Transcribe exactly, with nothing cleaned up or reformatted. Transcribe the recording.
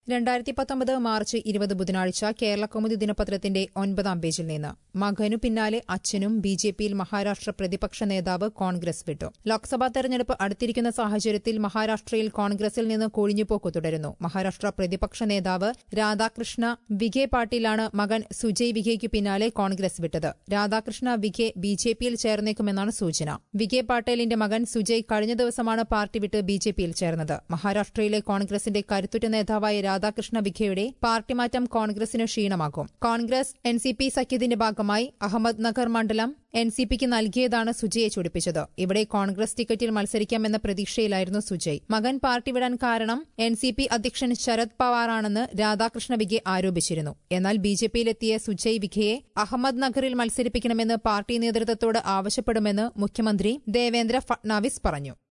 രണ്ടായിരത്തി പത്തൊമ്പത് മാർച്ച് ഇരുപത് ബുധനാഴ്ച കേരളകൗമുദി ദിനപത്രത്തിന്റെ ഒൻപതാം പേജിൽ നിന്ന് മകനു പിന്നാലെ അച്ഛനും ബി ജെ പിയിൽ മഹാരാഷ്ട്ര പ്രതിപക്ഷ നേതാവ് കോൺഗ്രസ് വിട്ടു. ലോക്സഭാ തെരഞ്ഞെടുപ്പ് അടുത്തിരിക്കുന്ന സാഹചര്യത്തിൽ മഹാരാഷ്ട്രയിൽ കോൺഗ്രസിൽ നിന്ന് കൊഴിഞ്ഞുപോക്ക് തുടരുന്നു. മഹാരാഷ്ട്ര പ്രതിപക്ഷ നേതാവ് രാധാകൃഷ്ണ വിഖെ പാട്ടീലാണ് മകൻ സുജയ് വിഖെയ്ക്കു പിന്നാലെ കോൺഗ്രസ് വിട്ടത്. രാധാകൃഷ്ണ വിഖെ ബി ജെ പിയിൽ ചേർന്നേക്കുമെന്നാണ് സൂചന. വിഖെ പാട്ടേലിന്റെ മകൻ സുജയ് കഴിഞ്ഞ ദിവസമാണ് പാർട്ടി വിട്ട് ബി ജെ പിയിൽ ചേർന്നത്. മഹാരാഷ്ട്രയിലെ കോൺഗ്രസിന്റെ കരുത്തുറ്റ നേതാവായ രാധാകൃഷ്ണ വിഖെയുടെ പാർട്ടി മാറ്റം കോൺഗ്രസിന് ക്ഷീണമാകും. കോൺഗ്രസ് എൻ സി പി സഖ്യത്തിന്റെ ഭാഗമായി അഹമ്മദ് നഗർ മണ്ഡലം എൻ സി പിക്ക് നൽകിയതാണ് സുജയെ ചൊടിപ്പിച്ചത്. ഇവിടെ കോൺഗ്രസ് ടിക്കറ്റിൽ മത്സരിക്കാമെന്ന പ്രതീക്ഷയിലായിരുന്നു സുജയ്. മകൻ പാർട്ടി വിടാൻ കാരണം എൻ സി പി അധ്യക്ഷൻ ശരത് പവാറാണെന്ന് രാധാകൃഷ്ണ വിഖെ ആരോപിച്ചിരുന്നു. എന്നാൽ ബി ജെ പിയിലെത്തിയ സുജയ് വിഖെയെ അഹമ്മദ് നഗറിൽ മത്സരിപ്പിക്കണമെന്ന് പാർട്ടി നേതൃത്വത്തോട് ആവശ്യപ്പെടുമെന്ന് മുഖ്യമന്ത്രി ദേവേന്ദ്ര ഫട്നാവിസ് പറഞ്ഞു.